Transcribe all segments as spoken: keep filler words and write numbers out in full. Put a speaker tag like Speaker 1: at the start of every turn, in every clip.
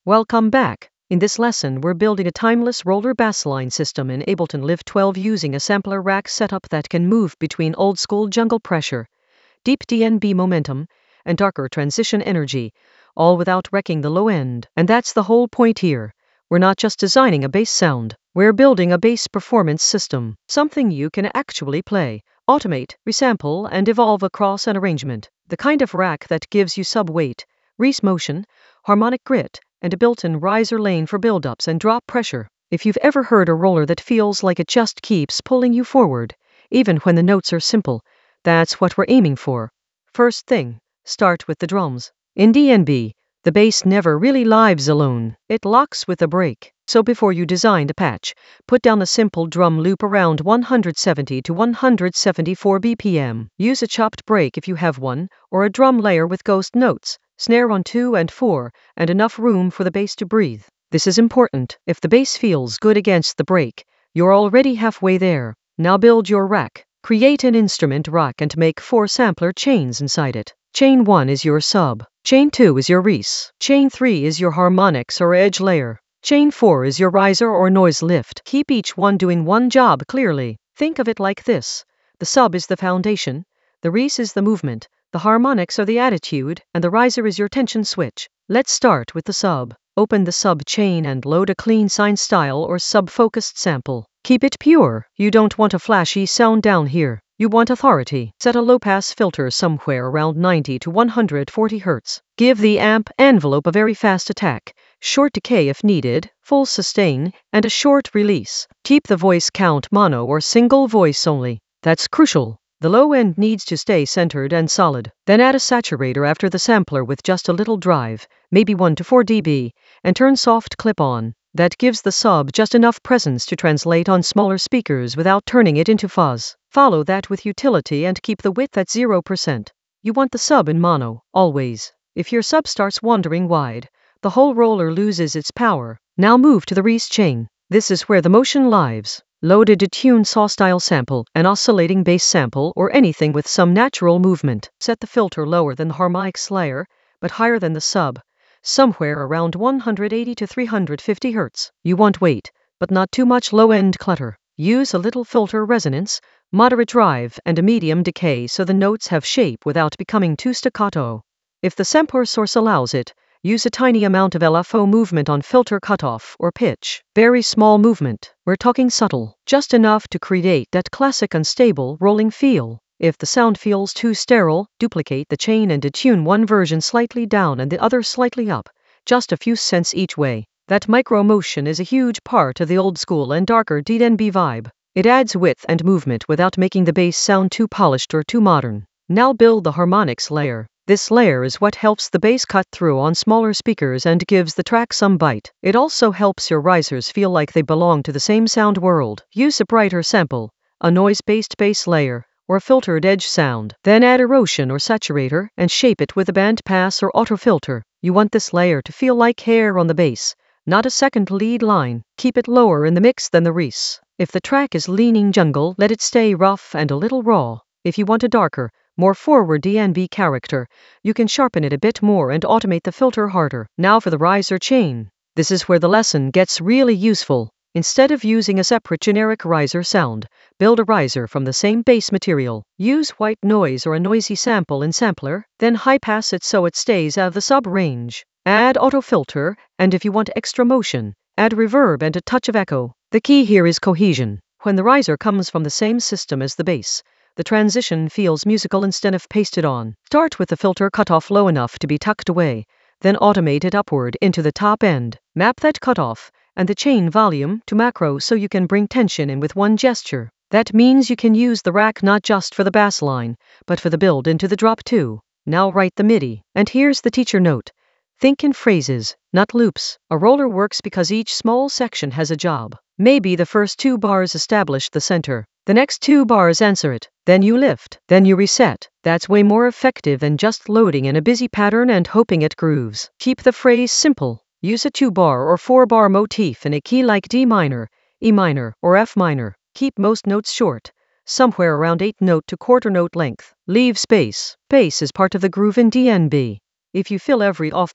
Speaker 1: Welcome back. In this lesson, we're building a timeless roller bassline system in Ableton Live twelve using a sampler rack setup that can move between old-school jungle pressure, deep D N B momentum, and darker transition energy, all without wrecking the low end. And that's the whole point here. We're not just designing a bass sound, we're building a bass performance system, something you can actually play, automate, resample, and evolve across an arrangement. The kind of rack that gives you sub-weight, Reese motion, harmonic grit, and a built-in riser lane for build-ups and drop pressure. If you've ever heard a roller that feels like it just keeps pulling you forward, even when the notes are simple, that's what we're aiming for. First thing, start with the drums. In D N B, the bass never really lives alone. It locks with a break. So before you design a patch, put down a simple drum loop around one hundred seventy to one hundred seventy-four B P M. Use a chopped break if you have one, or a drum layer with ghost notes, snare on two and four, and enough room for the bass to breathe. This is important. If the bass feels good against the break, you're already halfway there. Now build your rack. Create an instrument rack and make four sampler chains inside it. Chain one is your sub. Chain two is your Reese. Chain three is your harmonics or edge layer. Chain four is your riser or noise lift. Keep each one doing one job clearly. Think of it like this. The sub is the foundation, the Reese is the movement, the harmonics are the attitude, and the riser is your tension switch. Let's start with the sub. Open the sub chain and load a clean sine style or sub-focused sample. Keep it pure. You don't want a flashy sound down here. You want authority. Set a low-pass filter somewhere around ninety to one hundred forty hertz. Give the amp envelope a very fast attack, short decay if needed, full sustain, and a short release. Keep the voice count mono or single voice only. That's crucial. The low end needs to stay centered and solid. Then add a saturator after the sampler with just a little drive, maybe one to four decibels, and turn soft clip on. That gives the sub just enough presence to translate on smaller speakers without turning it into fuzz. Follow that with utility and keep the width at zero percent. You want the sub in mono, always. If your sub starts wandering wide, the whole roller loses its power. Now move to the Reese chain. This is where the motion lives. Load a detuned saw-style sample, an oscillating bass sample, or anything with some natural movement. Set the filter lower than the harmonics layer, but higher than the sub, somewhere around one hundred eighty to three hundred fifty hertz. You want weight, but not too much low-end clutter. Use a little filter resonance, moderate drive, and a medium decay so the notes have shape without becoming too staccato. If the sampler source allows it, use a tiny amount of L F O movement on filter cutoff or pitch. Very small movement. We're talking subtle, just enough to create that classic unstable rolling feel. If the sound feels too sterile, duplicate the chain and detune one version slightly down and the other slightly up, just a few cents each way. That micro motion is a huge part of the old school and darker D N B vibe. It adds width and movement without making the bass sound too polished or too modern. Now build the harmonics layer. This layer is what helps the bass cut through on smaller speakers and gives the track some bite. It also helps your risers feel like they belong to the same sound world. Use a brighter sample, a noise-based bass layer, or a filtered edge sound. Then add erosion or saturator and shape it with a bandpass or auto filter. You want this layer to feel like hair on the bass, not a second lead line. Keep it lower in the mix than the Reese. If the track is leaning jungle, let it stay rough and a little raw. If you want a darker, more forward D N B character, you can sharpen it a bit more and automate the filter harder. Now for the riser chain. This is where the lesson gets really useful. Instead of using a separate generic riser sound, build a riser from the same bass material. Use white noise or a noisy sample in sampler, then high pass it so it stays out of the sub range. Add auto filter, and if you want extra motion, add reverb and a touch of echo. The key here is cohesion. When the riser comes from the same system as the bass, the transition feels musical instead of pasted on. Start with the filter cutoff low enough to be tucked away, then automate it upward into the top end. Map that cutoff and the chain volume to macro so you can bring tension in with one gesture. That means you can use the rack not just for the bass line, but for the build into the drop too. Now write the MIDI. And here's the teacher note. Think in phrases, not loops. A roller works because each small section has a job. Maybe the first two bars establish the center. The next two bars answer it. Then you lift. Then you reset. That's way more effective than just loading in a busy pattern and hoping it grooves. Keep the phrase simple. Use a two-bar or four-bar motif in a key like D minor, E minor, or F minor. Keep most notes short, somewhere around eighth note to quarter note length. Leave space. Space is part of the groove in D N B. If you fill every offbeat,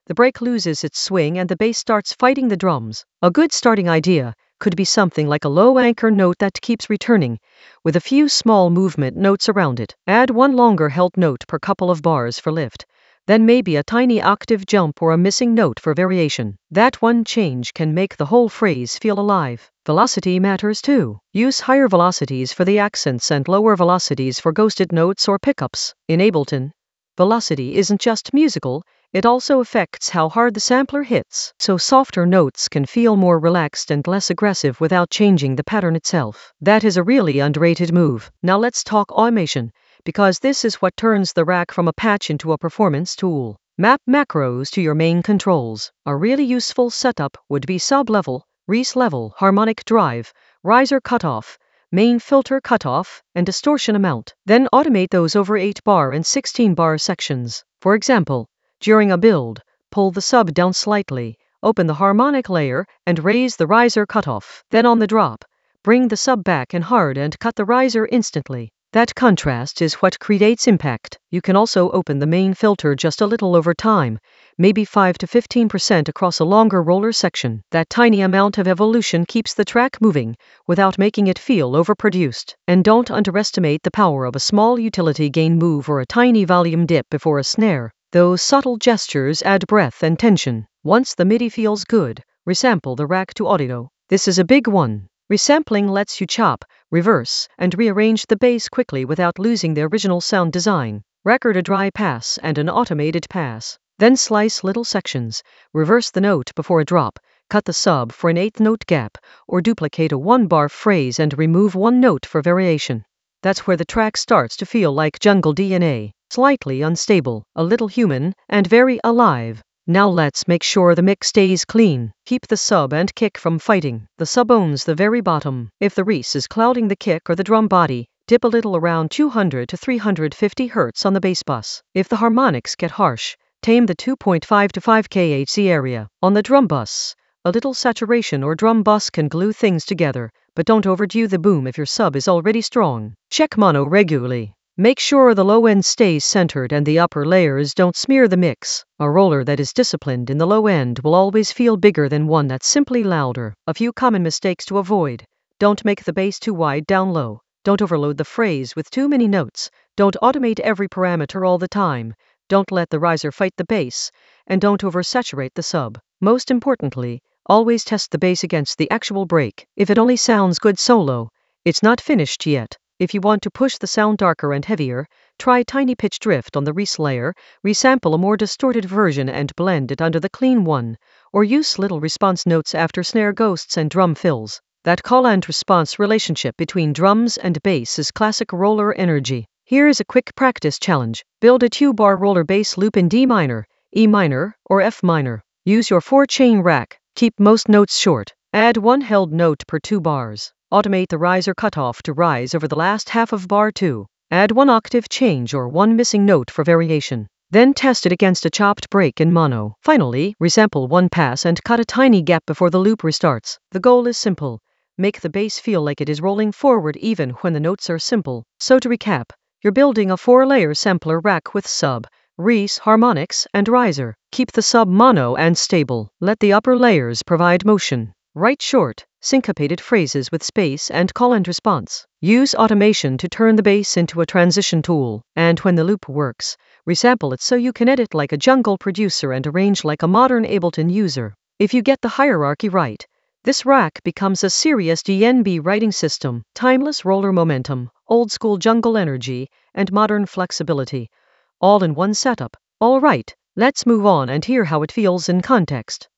Speaker 1: the brake loses its swing and the bass starts fighting the drums. A good starting idea could be something like a low anchor note that keeps returning, with a few small movement notes around it. Add one longer held note per couple of bars for lift. Then maybe a tiny octave jump or a missing note for variation. That one change can make the whole phrase feel alive. Velocity matters too. Use higher velocities for the accents and lower velocities for ghosted notes or pickups. In Ableton, velocity isn't just musical, it also affects how hard the sampler hits, so softer notes can feel more relaxed and less aggressive without changing the pattern itself. That is a really underrated move. Now let's talk automation, because this is what turns the rack from a patch into a performance tool. Map macros to your main controls. A really useful setup would be sub-level, Reese level, harmonic drive, riser cutoff, main filter cutoff, and distortion amount. Then automate those over eight bar and sixteen bar sections. For example, during a build, pull the sub down slightly, open the harmonic layer, and raise the riser cutoff. Then on the drop, bring the sub back and hard and cut the riser instantly. That contrast is what creates impact. You can also open the main filter just a little over time, maybe five to fifteen percent across a longer roller section. That tiny amount of evolution keeps the track moving without making it feel overproduced. And don't underestimate the power of a small utility gain move or a tiny volume dip before a snare. Those subtle gestures add breadth and tension. Once the MIDI feels good, resample the rack to audio. This is a big one. Resampling lets you chop, reverse, and rearrange the bass quickly without losing the original sound design. Record a dry pass and an automated pass. Then slice little sections, reverse the note before a drop, cut the sub for an eighth note gap, or duplicate a one-bar phrase and remove one note for variation. That's where the track starts to feel like jungle D N A, slightly unstable, a little human, and very alive. Now let's make sure the mix stays clean. Keep the sub and kick from fighting. The sub owns the very bottom. If the Reese is clouding the kick or the drum body, dip a little around two hundred to three hundred fifty hertz on the bass bus. If the harmonics get harsh, tame the two point five to five kilohertz area. On the drum bus, a little saturation or drum bus can glue things together, but don't overdo the boom if your sub is already strong. Check mono regularly. Make sure the low end stays centered and the upper layers don't smear the mix. A roller that is disciplined in the low end will always feel bigger than one that's simply louder. A few common mistakes to avoid. Don't make the bass too wide down low. Don't overload the phrase with too many notes. Don't automate every parameter all the time. Don't let the riser fight the bass. And don't oversaturate the sub. Most importantly, always test the bass against the actual break. If it only sounds good solo, it's not finished yet. If you want to push the sound darker and heavier, try tiny pitch drift on the Reese layer, resample a more distorted version and blend it under the clean one, or use little response notes after snare ghosts and drum fills. That call and response relationship between drums and bass is classic roller energy. Here is a quick practice challenge. Build a two-bar roller bass loop in D minor, E minor, or F minor. Use your four-chain rack. Keep most notes short. Add one held note per two bars. Automate the riser cutoff to rise over the last half of bar two. Add one octave change or one missing note for variation. Then test it against a chopped break in mono. Finally, resample one pass and cut a tiny gap before the loop restarts. The goal is simple. Make the bass feel like it is rolling forward even when the notes are simple. So to recap, you're building a four-layer sampler rack with sub, Reese, harmonics, and riser. Keep the sub mono and stable. Let the upper layers provide motion. Write short, syncopated phrases with space and call and response. Use automation to turn the bass into a transition tool. And when the loop works, resample it so you can edit like a jungle producer and arrange like a modern Ableton user. If you get the hierarchy right, this rack becomes a serious D N B writing system. Timeless roller momentum, old school jungle energy, and modern flexibility. All in one setup. All right, let's move on and hear how it feels in context.